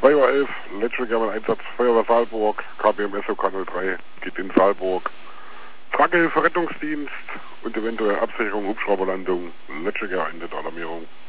2:11 Uhr, Letztschwinger Einsatz, Feuerwehr Saalburg, KBM SOK 03, geht in Saalburg. Tragehilfe Rettungsdienst und eventuell Absicherung, Hubschrauberlandung, Letztschwinger endet Alarmierung.